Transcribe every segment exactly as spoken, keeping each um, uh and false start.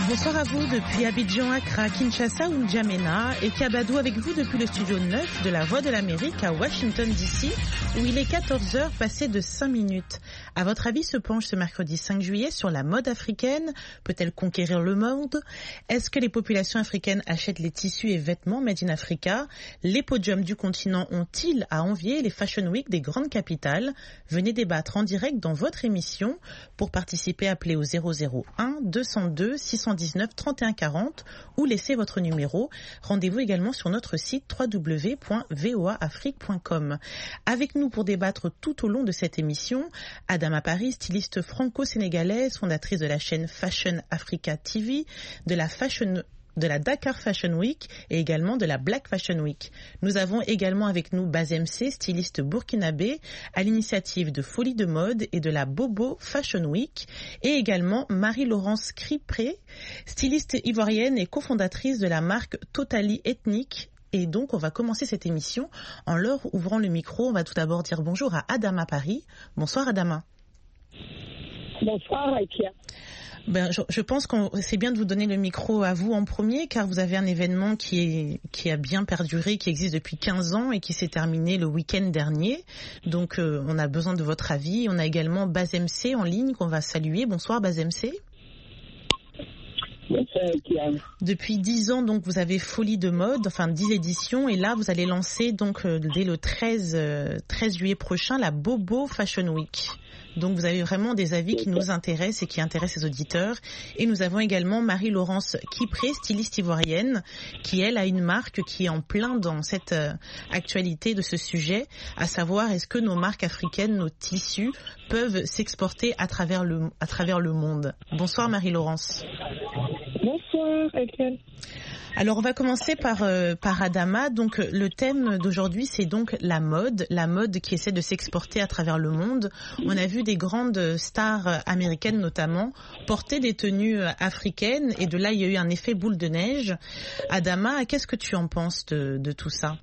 Bonsoir à vous depuis Abidjan, Accra, Kinshasa ou N'Djamena et Kabadou avec vous depuis le studio neuf de la Voix de l'Amérique à Washington D C où il est quatorze heures passées de cinq minutes. À votre avis, se penche ce mercredi cinq juillet sur la mode africaine? Peut-elle conquérir le monde? Est-ce que les populations africaines achètent les tissus et vêtements made in Africa? Les podiums du continent ont-ils à envier les Fashion Week des grandes capitales? Venez débattre en direct dans votre émission. Pour participer, appelez au zéro zéro un deux zéro deux six cent dix-neuf trente et un quarante ou laissez votre numéro. Rendez-vous également sur notre site w w w point v o a afrique point com. Avec nous pour débattre tout au long de cette émission, Adama Paris, styliste franco-sénégalaise, fondatrice de la chaîne Fashion Africa T V, de la Fashion de la Dakar Fashion Week et également de la Black Fashion Week. Nous avons également avec nous Baz M C, styliste burkinabé, à l'initiative de Folie de Mode et de la Bobo Fashion Week, et également Marie-Laurence Cripré, styliste ivoirienne et cofondatrice de la marque Totally Ethnic. Et donc, on va commencer cette émission en leur ouvrant le micro. On va tout d'abord dire bonjour à Adama Paris. Bonsoir Adama. Bonsoir Aïkia. Ben, je, je pense que c'est bien de vous donner le micro à vous en premier, car vous avez un événement qui, est, qui a bien perduré, qui existe depuis quinze ans et qui s'est terminé le week-end dernier. Donc, euh, on a besoin de votre avis. On a également Baz M C en ligne qu'on va saluer. Bonsoir Baz M C. Bonsoir Aïkia. Depuis dix ans, donc, vous avez Folie de Mode, enfin dix éditions, et là, vous allez lancer donc euh, dès le treize juillet prochain la Bobo Fashion Week. Donc vous avez vraiment des avis qui nous intéressent et qui intéressent les auditeurs. Et nous avons également Marie-Laurence Kipré, styliste ivoirienne, qui elle a une marque qui est en plein dans cette euh, actualité de ce sujet, à savoir est-ce que nos marques africaines, nos tissus peuvent s'exporter à travers le, à travers le monde. Bonsoir Marie-Laurence. Bonsoir Etienne. Alors on va commencer par euh, par Adama. Donc le thème d'aujourd'hui c'est donc la mode, la mode qui essaie de s'exporter à travers le monde. On a vu des grandes stars américaines notamment porter des tenues africaines et de là il y a eu un effet boule de neige. Adama, qu'est-ce que tu en penses de, de tout ça?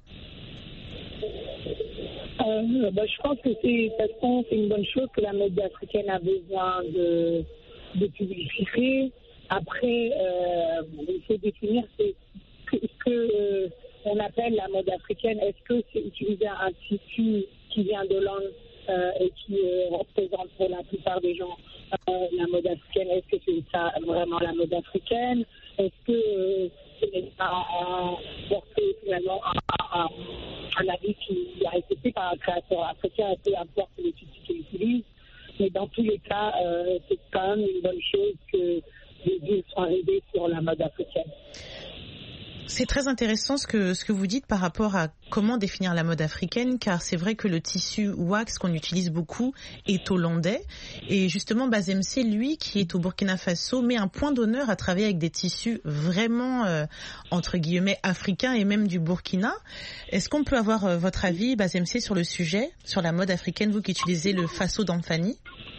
euh, bah, Je pense que c'est, de toute façon, c'est une bonne chose que la mode africaine a besoin de, de publicité. Après, euh, il faut définir ce que, que euh, on appelle la mode africaine. Est-ce que c'est utiliser un tissu qui vient de l'Inde euh, et qui euh, représente pour la plupart des gens euh, la mode africaine? Est-ce que c'est ça vraiment la mode africaine? Est-ce que euh, ce n'est pas euh, porter finalement un, un, un habit qui est accepté par un créateur africain, peu importe le tissu qu'il utilise? Mais dans tous les cas, euh, c'est quand même une bonne chose que les villes sont arrivées sur la mode africaine. C'est très intéressant ce que, ce que vous dites par rapport à comment définir la mode africaine, car c'est vrai que le tissu wax qu'on utilise beaucoup est hollandais. Et justement, Baz M C, lui, qui est au Burkina Faso, met un point d'honneur à travailler avec des tissus vraiment, euh, entre guillemets, africains et même du Burkina. Est-ce qu'on peut avoir euh, votre avis, Baz M C, sur le sujet, sur la mode africaine, vous qui utilisez le Faso d'Amfani?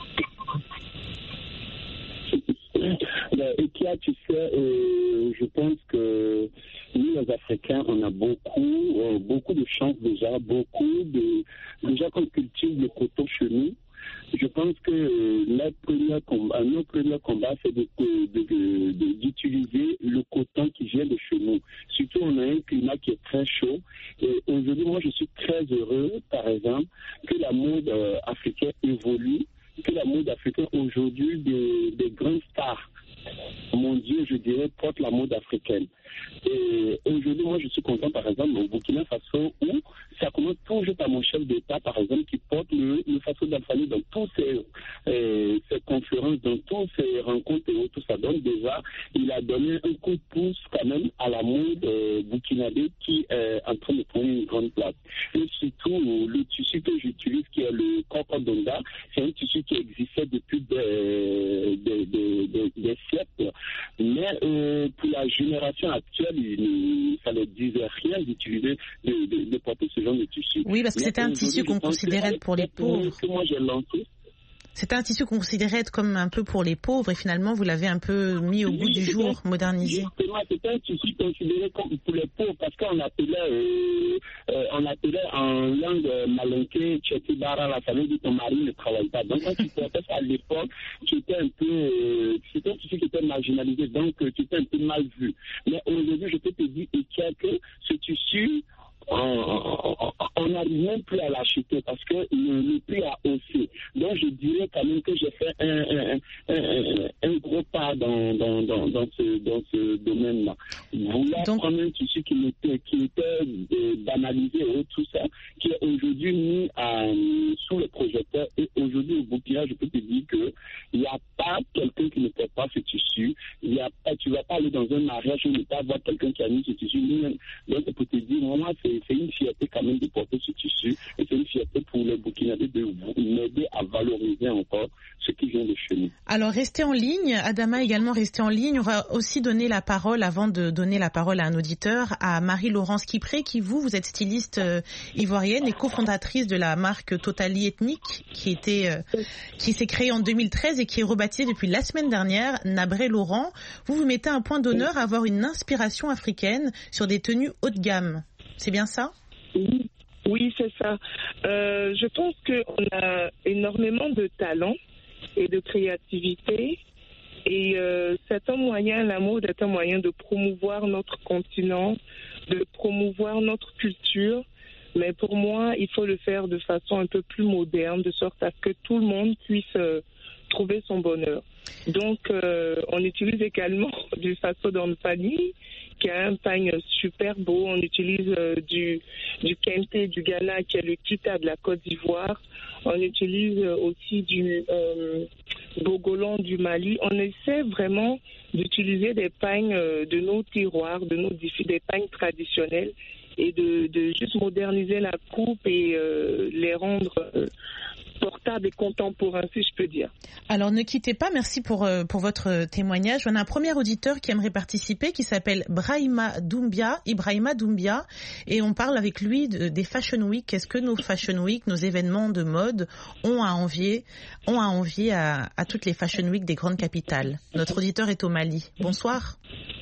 Et qui a, tu sais, euh, je pense que nous, les Africains, on a beaucoup, euh, beaucoup de chance déjà, beaucoup de, déjà qu'on cultive le coton chez nous. Je pense que euh, notre premier combat, notre premier combat, c'est de, de, de, de, d'utiliser le coton qui vient de chez nous. Surtout, on a un climat qui est très chaud. Et aujourd'hui, moi, je suis très heureux, par exemple, que la mode euh, africaine évolue, que la mode africaine aujourd'hui, des, des grandes stars, mon Dieu, je dirais, porte la mode africaine. Et aujourd'hui, moi, je suis content, par exemple, au Burkina Faso, où ça commence toujours par mon chef d'État, par exemple, qui porte le, le Faso d'Amfani dans toutes ces, euh, ces conférences, dans toutes ces rencontres et tout ça. Donc, déjà, il a donné un coup de pouce, quand même, à la mode euh, burkinabé qui est en train de prendre une grande place. Et surtout, le tissu que j'utilise, qui est le Cocodonga, c'est un tissu qui existait depuis des, des, des, des, des siècles. Mais euh, pour la génération actuelle, il, ça ne disait rien d'utiliser, de, de, de porter ce genre de tissu. Oui, parce que c'était un tissu qu'on considérait pour les pauvres. Que moi j'ai lancé. C'était un tissu qu'on considérait être comme un peu pour les pauvres et finalement vous l'avez un peu mis au oui, goût du jour, modernisé. Justement, c'était un tissu considéré comme pour les pauvres parce qu'on appelait, euh, euh, on appelait en langue malinké, Tchétibara, la famille dit ton mari ne travaille pas. Donc quand tu portais ça à l'époque, tu étais un peu, euh, c'était un tissu qui était marginalisé, donc euh, qui était un peu mal vu. Mais aujourd'hui, je peux te dire que ce tissu, on n'arrive même plus à l'acheter parce que le, le prix a haussé. Donc je dirais quand même que j'ai fait un, un, un, un gros pas dans, dans, dans, dans ce, dans ce domaine-là. Vouloir Donc... prendre un tissu qui était, qui était euh, banalisé et tout ça, qui est aujourd'hui mis à, sous le projecteur. Et aujourd'hui au Burkina, je peux te dire qu'il n'y a pas quelqu'un qui ne fait pas ce tissu. Il y a pas, tu ne vas pas aller dans un mariage où ne pas voir quelqu'un qui a mis ce tissu. Donc pour te dire, moi, c'est c'est une fierté quand même de porter ce tissu et c'est une fierté pour les Burkinabés de m'aider à valoriser encore ce qui vient de chez nous. Alors restez en ligne, Adama également restez en ligne. On va aussi donner la parole, avant de donner la parole à un auditeur, à Marie-Laurence Kipré qui vous, vous êtes styliste euh, ivoirienne et cofondatrice de la marque Totally Ethnique qui, était, euh, qui s'est créée en deux mille treize et qui est rebaptisée depuis la semaine dernière Nabré Laurent. Vous vous mettez un point d'honneur à avoir une inspiration africaine sur des tenues haut de gamme. C'est bien ça? Oui, oui, c'est ça. Euh, je pense qu'on a énormément de talent et de créativité. Et euh, c'est un moyen, la mode est un moyen de promouvoir notre continent, de promouvoir notre culture. Mais pour moi, il faut le faire de façon un peu plus moderne, de sorte à ce que tout le monde puisse euh, trouver son bonheur. Donc, euh, on utilise également du faso dans le panier, qui a un pagne super beau. On utilise euh, du, du kente du Ghana, qui est le kita de la Côte d'Ivoire. On utilise euh, aussi du euh, bogolan du Mali. On essaie vraiment d'utiliser des pagnes euh, de nos tiroirs, de nos des pagnes traditionnels, et de, de juste moderniser la coupe et euh, les rendre euh, portable et contemporain, si je peux dire. Alors ne quittez pas, merci pour, euh, pour votre témoignage. On a un premier auditeur qui aimerait participer, qui s'appelle Brahima Doumbia, Ibrahima Doumbia, et on parle avec lui de, des Fashion Week. Est-ce que nos Fashion Week, nos événements de mode ont à envier, ont à, envier à, à toutes les Fashion Week des grandes capitales? Notre auditeur est au Mali. Bonsoir.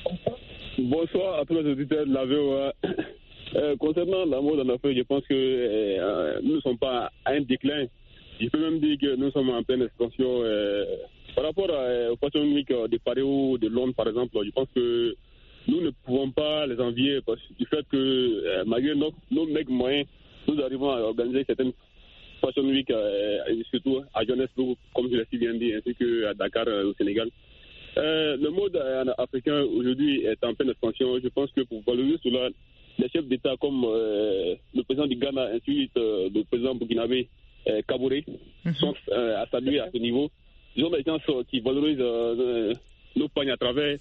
Bonsoir à tous les auditeurs de la V O A. Euh, concernant la mode en Afrique, je pense que euh, nous ne sommes pas à un déclin. Je peux même dire que nous sommes en pleine expansion. Euh, par rapport à, aux Fashion Week de Paris ou de Londres, par exemple, je pense que nous ne pouvons pas les envier parce du fait que, euh, malgré nos, nos mecs moyens, nous arrivons à organiser certaines Fashion Week, euh, surtout à Johannesburg, comme je l'ai si bien dit, ainsi qu'à Dakar, euh, au Sénégal. Euh, le mode euh, africain aujourd'hui est en pleine expansion. Je pense que pour valoriser cela, les chefs d'État comme euh, le président du Ghana, ainsi que euh, le président burkinabé, Euh, Kaboré, mm-hmm. sont euh, à saluer à ce niveau. Ils ont des gens euh, qui valorisent euh, nos pagnes à travers,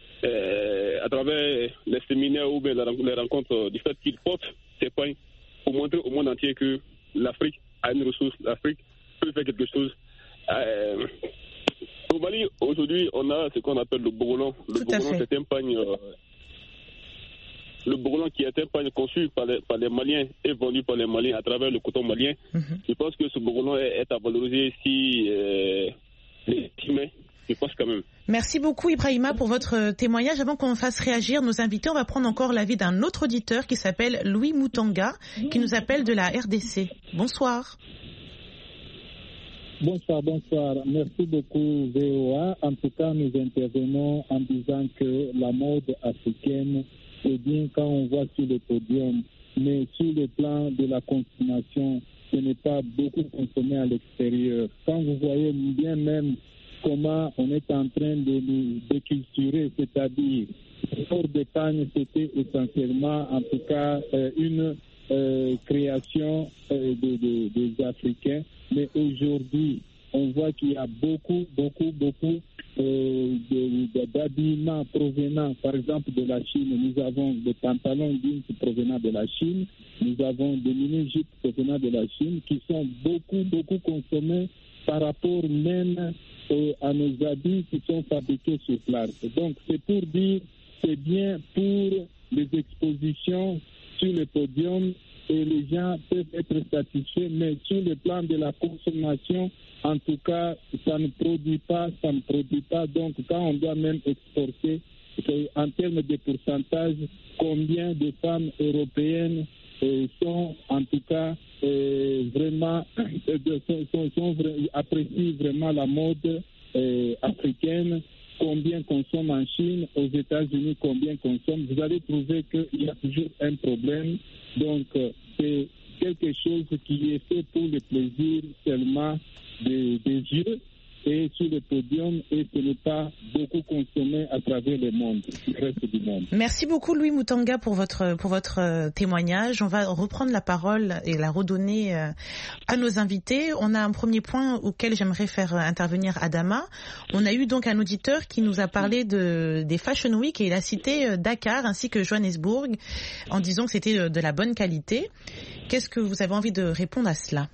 euh, à travers les séminaires ou bien les rencontres euh, du fait qu'ils portent ces pagnes pour montrer au monde entier que l'Afrique a une ressource, l'Afrique peut faire quelque chose. Euh, au Mali, aujourd'hui, on a ce qu'on appelle le bogolan. Le bogolan, c'est un pagne... Euh, Le bogolan qui est un pagne conçu par les, par les Maliens et vendu par les Maliens à travers le coton malien. Mm-hmm. Je pense que ce bogolan est, est à valoriser si euh, les humains, je pense quand même. Merci beaucoup Ibrahima pour votre témoignage. Avant qu'on fasse réagir nos invités, on va prendre encore l'avis d'un autre auditeur qui s'appelle Louis Moutanga, qui nous appelle de la R D C. Bonsoir. Bonsoir, bonsoir. Merci beaucoup V O A. En tout cas, nous intervenons en disant que la mode africaine, c'est bien quand on voit sur le podium, mais sur le plan de la consommation, ce n'est pas beaucoup consommé à l'extérieur. Quand vous voyez bien même comment on est en train de nous déculturer, c'est-à-dire le port d'épargne, c'était essentiellement, en tout cas, euh, une euh, création euh, de, de, des Africains, mais aujourd'hui, on voit qu'il y a beaucoup, beaucoup, beaucoup euh, de, de, d'habillements provenant, par exemple, de la Chine. Nous avons des pantalons jeans provenant de la Chine. Nous avons des mini-jupes provenant de la Chine qui sont beaucoup, beaucoup consommés par rapport même euh, à nos habits qui sont fabriqués sur place. Donc, c'est pour dire, c'est bien pour les expositions sur le podium et les gens peuvent être satisfaits, mais sur le plan de la consommation, en tout cas, ça ne produit pas, ça ne produit pas. Donc, quand on doit même exporter, en termes de pourcentage, combien de femmes européennes euh, sont, en tout cas, euh, vraiment, euh, sont, sont, sont, apprécient vraiment la mode euh, africaines, combien consomment en Chine, aux États-Unis, combien consomment, vous allez trouver qu'il y a toujours un problème. Donc, euh, c'est quelque chose qui est fait pour le plaisir seulement des, des yeux et sur le podium, et ce n'est pas beaucoup consommé à travers le monde, le reste du monde. Merci beaucoup Louis Mutanga pour votre pour votre témoignage. On va reprendre la parole et la redonner à nos invités. On a un premier point auquel j'aimerais faire intervenir Adama. On a eu donc un auditeur qui nous a parlé de des Fashion Week et il a cité Dakar ainsi que Johannesburg en disant que c'était de la bonne qualité. Qu'est-ce que vous avez envie de répondre à cela?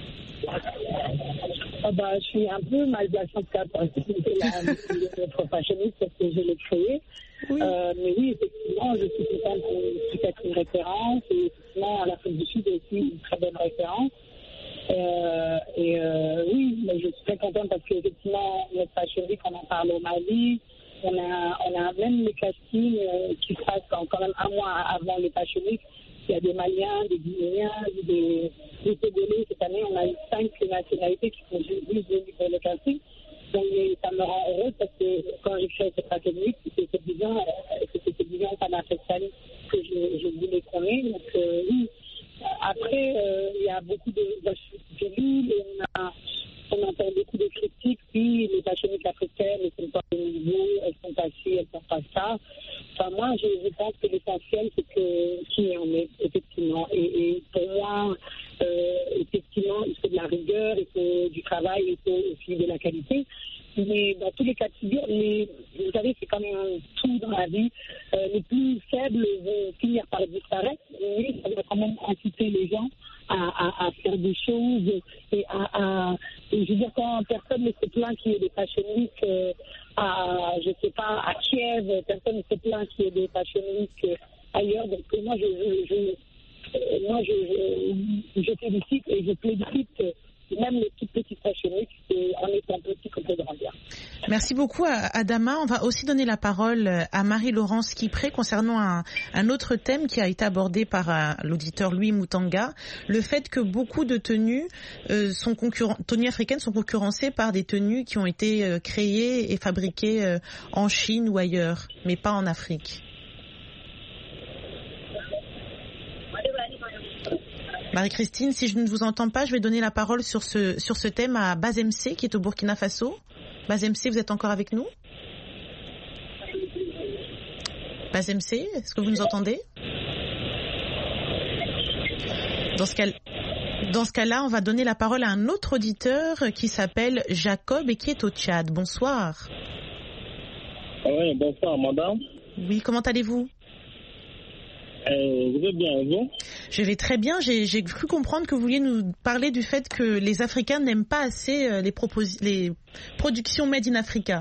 Oh bah, je suis un peu mal placée en tout cas pour expliquer notre fashioniste parce que je l'ai créé. Oui. Euh, mais oui, effectivement, je suis peut-être une référence et effectivement, l'Afrique du Sud est aussi une très bonne référence. Euh, et euh, oui, mais je suis très contente parce qu'effectivement, notre Fashion Week, on en parle au Mali. On a, on a même les castings euh, qui se passent quand, quand même un mois avant les Fashion Week. Il y a des Maliens, des Guinéens, des, des Togolais. Cette année, on a eu cinq nationalités qui sont venues pour le casting. Donc, ça me rend heureuse parce que quand j'ai créé cette Fashion Week, c'était cette vision, c'était cette vision panafricaine que je, je voulais qu'on ait. Donc, euh, oui. Après, euh, il y a beaucoup de cellules et on, a, on entend beaucoup de critiques. Puis, les Fashion Week africaines, elles sont pas au niveau, elles sont pas ci, elles sont pas ça. Enfin, moi, je, je pense que l'essentiel, c'est que qui en est, effectivement. Et, et pour moi, euh, effectivement, il faut de la rigueur, il faut du travail, il faut aussi de la qualité. Mais dans tous les cas de figure, les, vous savez, c'est comme un tout dans la vie. Euh, les plus faibles vont finir par disparaître, mais ça va quand même inciter les gens à, à, à faire des choses. Et, à, à, et je veux dire, quand personne ne se plaint qu'il y ait des Fashion Week euh, à, je sais pas, à Kiev, personne ne se plaint qu'il y ait des Fashion Week euh, ailleurs. Donc moi, je, je, je, moi, je, je, je félicite et je plébiscite même les toutes petites Fashion Week, en étant petit qu'on peut grandir. Merci beaucoup Adama. On va aussi donner la parole à Marie-Laurence Kipré concernant un, un autre thème qui a été abordé par uh, l'auditeur Louis Mutanga, le fait que beaucoup de tenues, euh, sont concurren- tenues africaines sont concurrencées par des tenues qui ont été euh, créées et fabriquées euh, en Chine ou ailleurs, mais pas en Afrique. Marie-Christine, si je ne vous entends pas, je vais donner la parole sur ce, sur ce thème à Baz M C qui est au Burkina Faso. Baz M C, vous êtes encore avec nous? Baz M C, est-ce que vous nous entendez? Dans ce cas, dans ce cas-là, on va donner la parole à un autre auditeur qui s'appelle Jacob et qui est au Tchad. Bonsoir. Oui, bonsoir madame. Oui, comment allez-vous? Euh, vous êtes bien, vous? Je vais très bien. J'ai, j'ai cru comprendre que vous vouliez nous parler du fait que les Africains n'aiment pas assez les, propos- les productions made in Africa.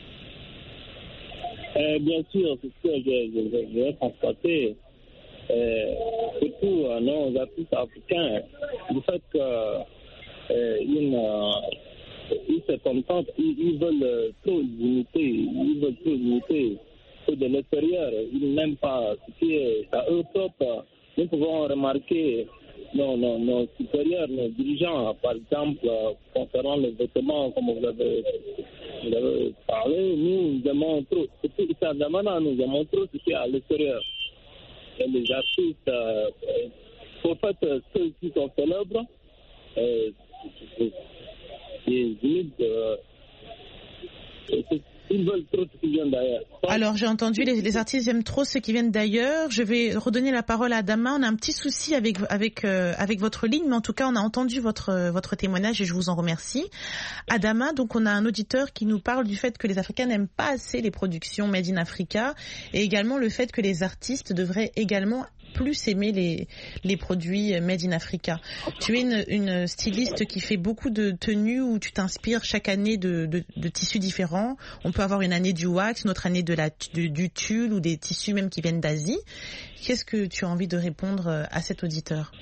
Euh, bien sûr, c'est ce que je vais constater. Euh, surtout euh, nos artistes africains, du fait qu'ils euh, ils se contentent, ils, ils veulent trop d'unité, ils veulent trop d'unité. De l'extérieur, ils n'aiment pas ce qui est à eux propres. Nous pouvons remarquer nos, nos, nos supérieurs, nos dirigeants, par exemple, concernant les vêtements, comme vous avez, vous avez parlé, nous, nous aimons trop, surtout ici à Damana, nous aimons trop ce qui est à l'extérieur. Et les artistes, euh, pour fait, ceux qui sont célèbres, euh, les limites, euh, ils veulent trop ce qui vient d'ailleurs. Alors, j'ai entendu, les, les artistes aiment trop ceux qui viennent d'ailleurs. Je vais redonner la parole à Adama. On a un petit souci avec, avec, euh, avec votre ligne, mais en tout cas, on a entendu votre, votre témoignage et je vous en remercie. Adama, donc on a un auditeur qui nous parle du fait que les Africains n'aiment pas assez les productions made in Africa et également le fait que les artistes devraient également plus aimer les, les produits made in Africa. Tu es une, une styliste qui fait beaucoup de tenues où tu t'inspires chaque année de, de, de tissus différents. On peut avoir une année du wax, une autre année de la, de, du tulle ou des tissus même qui viennent d'Asie. Qu'est-ce que tu as envie de répondre à cet auditeur?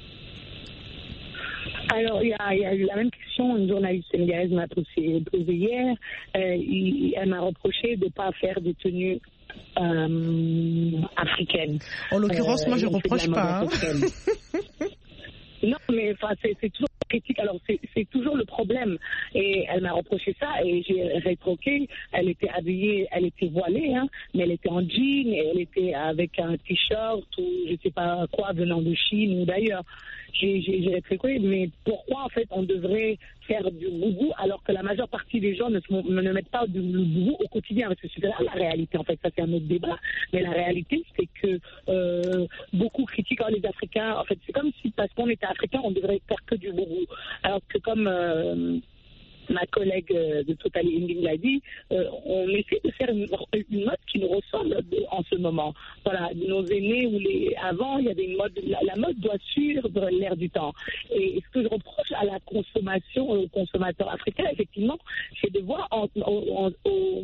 Alors, il y, y a eu la même question, une journaliste sénégalaise m'a posée hier. Euh, il, elle m'a reproché de ne pas faire des tenues euh, africaines. En l'occurrence, euh, moi, je ne reproche pas. Hein. Non, mais c'est, c'est toujours critique. Alors c'est, c'est toujours le problème. Et elle m'a reproché ça et j'ai rétroqué. Elle était habillée, elle était voilée, hein, mais elle était en jean et elle était avec un t-shirt ou je sais pas quoi venant de Chine ou d'ailleurs. J'ai, j'ai, j'ai rétroqué, mais pourquoi en fait on devrait faire du boubou alors que la majeure partie des gens ne, se, ne mettent pas du boubou au quotidien? Parce que c'est là la réalité en fait, ça c'est un autre débat. Mais la réalité c'est que euh, beaucoup critiquent oh, les Africains. En fait c'est comme si parce qu'on était Africains on devrait faire que du boubou. Alors que comme euh, ma collègue de Totally Ending l'a dit, euh, on essaie de faire une, une mode qui nous ressemble de, en ce moment. Voilà, nos aînés ou les avant, il y avait une mode, la, la mode doit suivre l'air du temps. Et, et ce que je reproche à la consommation, aux consommateurs africains, effectivement, c'est de voir en, en, en, en,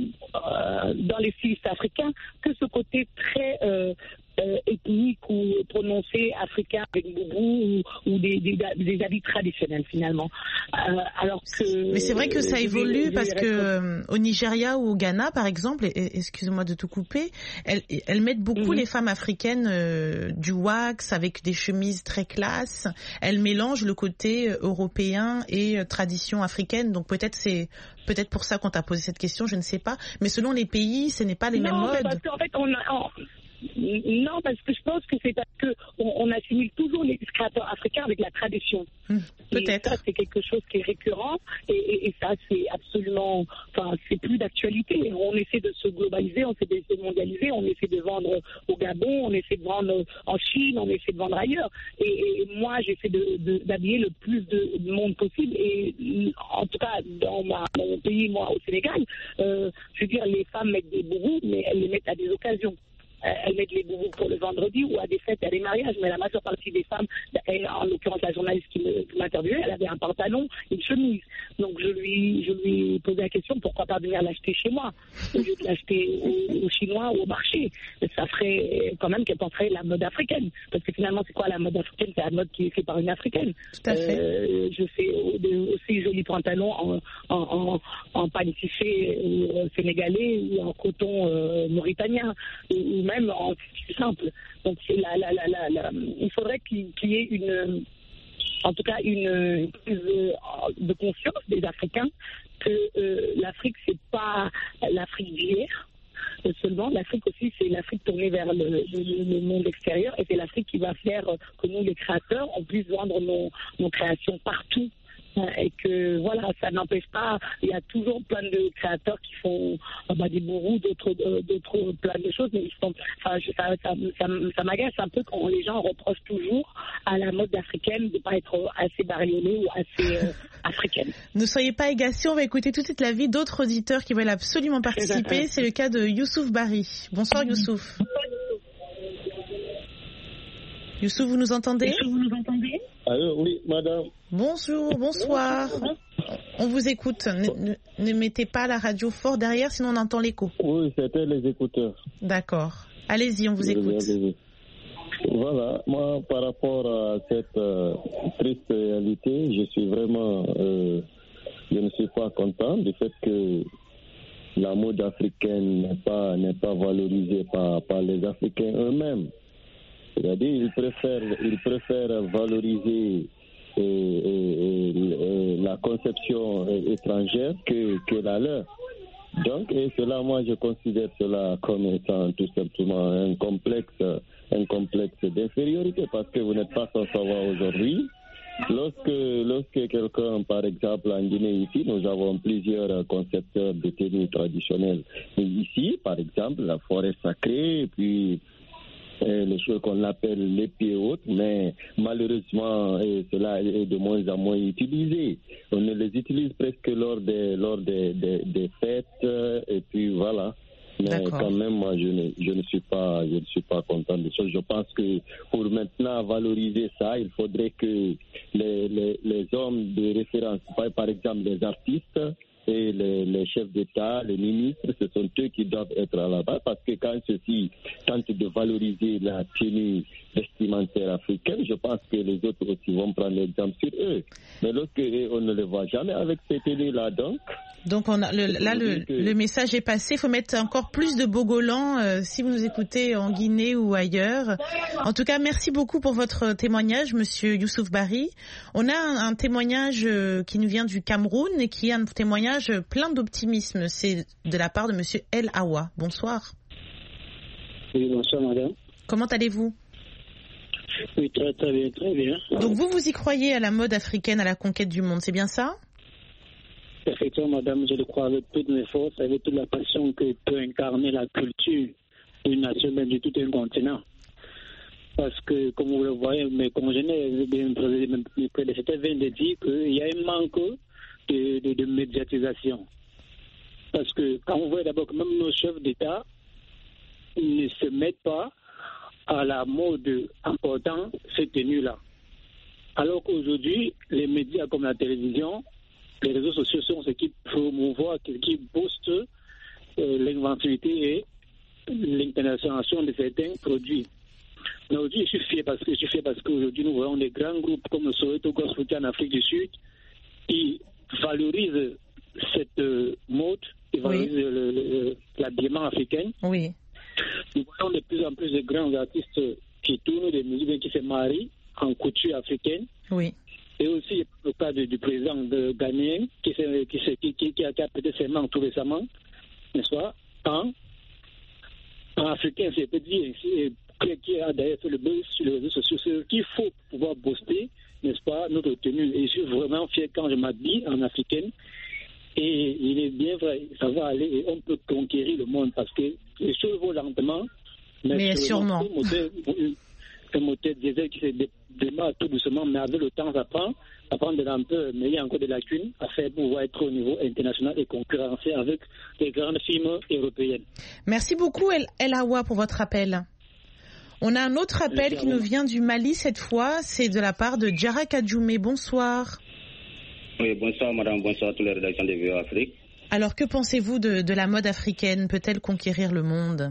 euh, dans les stylistes africains que ce côté très euh, Euh, ethnique ou prononcé africain avec boubou ou, ou des, des, des habits traditionnels finalement. Euh, alors que mais c'est vrai que ça évolue j'ai, parce j'ai que euh, au Nigeria ou au Ghana par exemple, et, excuse-moi de tout couper, elles, elles mettent beaucoup mm-hmm. les femmes africaines euh, du wax avec des chemises très classe. Elles mélangent le côté européen et euh, tradition africaine. Donc peut-être c'est peut-être pour ça qu'on t'a posé cette question, je ne sais pas. Mais selon les pays, ce n'est pas les non, mêmes modes. Parce qu'en fait, on a, on... Non, parce que je pense que c'est parce qu'on on assimile toujours les créateurs africains avec la tradition. Mmh, peut-être. Et ça, c'est quelque chose qui est récurrent et, et, et ça, c'est absolument... Enfin, c'est plus d'actualité. On essaie de se globaliser, on essaie de se mondialiser, on essaie de vendre au Gabon, on essaie de vendre en Chine, on essaie de vendre ailleurs. Et, et moi, j'essaie de, de, d'habiller le plus de monde possible. Et en tout cas, dans ma, mon pays, moi, au Sénégal, euh, je veux dire, les femmes mettent des boubous, mais elles les mettent à des occasions. Elles mettent les boubous pour le vendredi ou à des fêtes, à des mariages, mais la majeure partie des femmes, en l'occurrence la journaliste qui, me, qui m'interviewait, elle avait un pantalon et une chemise. Donc je lui, je lui posais la question, pourquoi pas venir l'acheter chez moi au lieu de l'acheter aux, aux Chinois ou au marché. Ça ferait quand même qu'elle porterait la mode africaine. Parce que finalement, c'est quoi la mode africaine? C'est la mode qui est faite par une africaine. Tout à fait. Euh, je fais aussi jolis pantalons en, en, en, en pagne tissé euh, sénégalais ou en coton euh, mauritanien ou même en plus simple. Donc c'est la, la, la, la, la, il faudrait qu'il, qu'il y ait une, en tout cas une prise de, de conscience des Africains que euh, l'Afrique c'est pas l'Afrique d'hier seulement, l'Afrique aussi c'est l'Afrique tournée vers le, le, le monde extérieur et c'est l'Afrique qui va faire que nous les créateurs on puisse vendre nos, nos créations partout. Et que voilà, ça n'empêche pas, il y a toujours plein de créateurs qui font bah, des bourreaux, d'autres, d'autres plein de choses, mais ils font, enfin, ça, ça, ça, ça m'agace un peu quand les gens reprochent toujours à la mode africaine de ne pas être assez bariolée ou assez euh, africaine. Ne soyez pas agacés, on va écouter tout de suite l'avis d'autres auditeurs qui veulent absolument participer. C'est le cas de Youssouf Barry. Bonsoir Youssouf. Youssouf, vous nous entendez? Youssouf, vous nous entendez? Allô, oui, madame. Bonjour, bonsoir. On vous écoute. Ne, ne, ne mettez pas la radio fort derrière, sinon on entend l'écho. Oui, c'était les écouteurs. D'accord. Allez-y, on vous écoute. Voilà, moi, par rapport à cette euh, triste réalité, je suis vraiment... Euh, je ne suis pas content du fait que la mode africaine n'est pas, n'est pas valorisée par, par les Africains eux-mêmes. C'est-à-dire ils préfèrent, ils préfèrent valoriser et, et, et la conception étrangère que, que la leur. Donc, et cela, moi, je considère cela comme étant tout simplement un complexe, un complexe d'infériorité parce que vous n'êtes pas sans savoir aujourd'hui. Lorsque, lorsque quelqu'un, par exemple, en Guinée, ici, nous avons plusieurs concepteurs de tenues traditionnelles. Et ici, par exemple, la forêt sacrée, puis Euh, les choses qu'on appelle les pieds hautes, mais malheureusement, euh, cela est de moins en moins utilisé. On ne les utilise presque lors des, lors des, des, des fêtes, euh, et puis voilà. Mais D'accord. quand même, moi, je ne, je ne suis pas, je ne suis pas content de ça. Je pense que pour maintenant valoriser ça, il faudrait que les, les, les hommes de référence, par exemple les artistes, et les, les chefs d'État, les ministres, ce sont eux qui doivent être à la base parce que quand ceux-ci tentent de valoriser la tenue vestimentaire africaine, je pense que les autres aussi vont prendre l'exemple sur eux. Mais lorsque on ne les voit jamais avec ces tenues-là, donc, Donc on a le, là le, le message est passé. Il faut mettre encore plus de Bogolan euh, si vous nous écoutez en Guinée ou ailleurs. En tout cas, merci beaucoup pour votre témoignage, Monsieur Youssouf Bari. On a un, un témoignage euh, qui nous vient du Cameroun et qui est un témoignage plein d'optimisme. C'est de la part de Monsieur El Awa. Bonsoir. Oui, bonsoir madame. Comment allez-vous? Oui, très très bien, très bien. Donc vous, vous y croyez à la mode africaine, à la conquête du monde, c'est bien ça? Effectivement, madame, je le crois avec toutes mes forces, avec toute la passion que peut incarner la culture d'une nation, même de tout un continent. Parce que, comme vous le voyez, mes congénères, mes prédécesseurs viennent de dire qu'il y a un manque de, de, de médiatisation. Parce que quand on voit d'abord que même nos chefs d'État ne se mettent pas à la mode important ces tenues-là. Alors qu'aujourd'hui, les médias comme la télévision, les réseaux sociaux sont ceux qui promouvoient, qui boostent euh, l'inventivité et l'internationalisation de certains produits. Mais aujourd'hui, je suis fier parce que je suis fier parce qu'aujourd'hui, nous voyons des grands groupes comme le Soweto Gospel en Afrique du Sud qui valorisent cette euh, mode, qui valorisent oui. le, le, l'habillement africain. Oui. Nous voyons de plus en plus de grands artistes qui tournent des musiques, qui se marient en couture africaine. Oui. Et aussi le cas du, du président de Ghanéen qui, qui, qui, qui, qui a prêté ses mains tout récemment, n'est-ce pas, en, en africain, c'est peut dire, qui, qui a d'ailleurs fait le buzz sur les réseaux sociaux, c'est qu'il faut pouvoir booster, n'est-ce pas, notre tenue. Et je suis vraiment fier quand je m'habille en africaine. Et il est bien vrai, ça va aller et on peut conquérir le monde parce que les choses vont lentement. Mais, mais sûrement. Un moteur, un moteur diesel qui se démarre tout doucement, mais avec le temps, ça prend, ça prend de l'ampleur, mais il y a encore des lacunes à faire pour pouvoir être au niveau international et concurrencer avec les grandes firmes européennes. Merci beaucoup, El, El Awa, pour votre appel. On a un autre appel Merci qui nous vient du Mali cette fois, c'est de la part de Djara Kadjoumé. Bonsoir. Oui, bonsoir madame, bonsoir à toutes les rédactions de V O Afrique. Alors que pensez-vous de, de la mode africaine? Peut-elle conquérir le monde?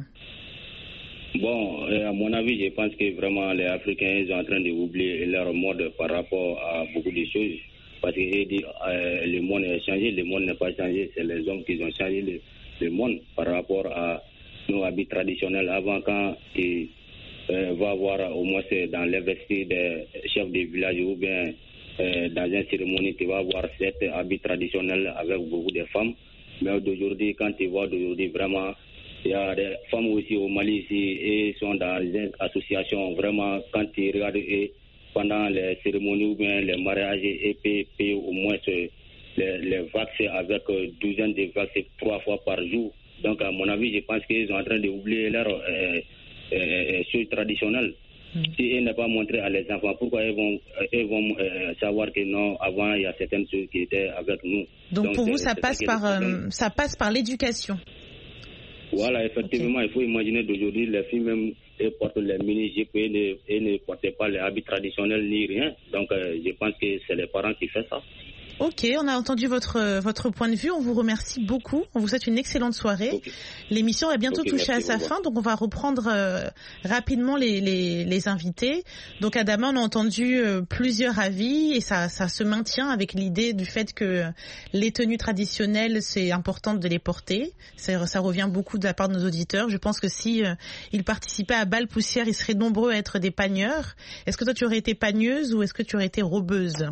Bon, à mon avis, je pense que vraiment les Africains sont en train d'oublier leur mode par rapport à beaucoup de choses. Parce que euh, le monde a changé, le monde n'a pas changé, c'est les hommes qui ont changé le, le monde par rapport à nos habits traditionnels. Avant, quand il euh, va avoir au moins dans les vestiaires des chefs de village ou bien Euh, dans une cérémonie, tu vas voir cet habit traditionnel avec beaucoup de femmes. Mais d'aujourd'hui, quand tu vois d'aujourd'hui, vraiment, il y a des femmes aussi au Mali ici et sont dans une association. Vraiment, quand tu regardes et pendant les cérémonies ou bien les mariages, et payer au moins les, les vaccins avec douzaine de vaccins trois fois par jour. Donc, à mon avis, je pense qu'ils sont en train d'oublier leur euh, euh, choses traditionnelles. Si ils n'ont pas montré à les enfants, pourquoi ils vont, ils vont euh, savoir que non, avant, il y a certaines choses qui étaient avec nous. Donc, Donc pour vous, ça passe, par, euh, ça passe par l'éducation. Voilà, effectivement, okay. Il faut imaginer d'aujourd'hui, les filles même, elles portent les mini-jupes et ne, et ne portent pas les habits traditionnels ni rien. Donc, euh, je pense que c'est les parents qui font ça. Ok, on a entendu votre votre point de vue. On vous remercie beaucoup. On vous souhaite une excellente soirée. Okay. L'émission va bientôt okay, toucher à sa fin, donc on va reprendre euh, rapidement les, les les invités. Donc Adama, on a entendu euh, plusieurs avis et ça ça se maintient avec l'idée du fait que les tenues traditionnelles, c'est important de les porter. Ça, ça revient beaucoup de la part de nos auditeurs. Je pense que si euh, ils participaient à Bal Poussière, ils seraient nombreux à être des pagneurs. Est-ce que toi tu aurais été pagneuse ou est-ce que tu aurais été robeuse?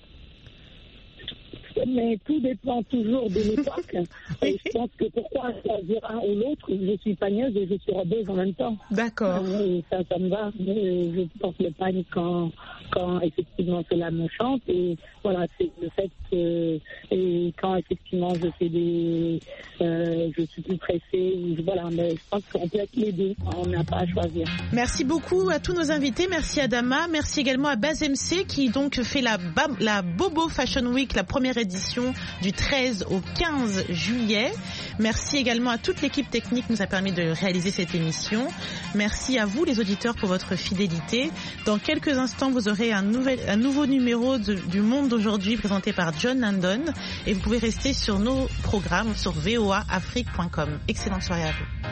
Mais tout dépend toujours de l'époque. Et je pense que pourquoi choisir un ou l'autre? Je suis pagneuse et je suis robeuse en même temps. D'accord. Euh, ça, ça me va. Je porte le pagne quand, quand effectivement cela me chante. Et voilà, c'est le fait que et quand effectivement je fais des, euh, je suis plus pressée. Voilà, mais je pense qu'on peut être les deux. On n'a pas à choisir. Merci beaucoup à tous nos invités. Merci Adama. Merci également à Baz M C qui donc fait la, la Bobo Fashion Week, la première édition du treize au quinze juillet. Merci également à toute l'équipe technique qui nous a permis de réaliser cette émission. Merci à vous les auditeurs pour votre fidélité. Dans quelques instants, vous aurez un, nouvel, un nouveau numéro de, du Monde d'aujourd'hui présenté par John Landon et vous pouvez rester sur nos programmes sur v o a afrique point com. Excellente soirée à vous.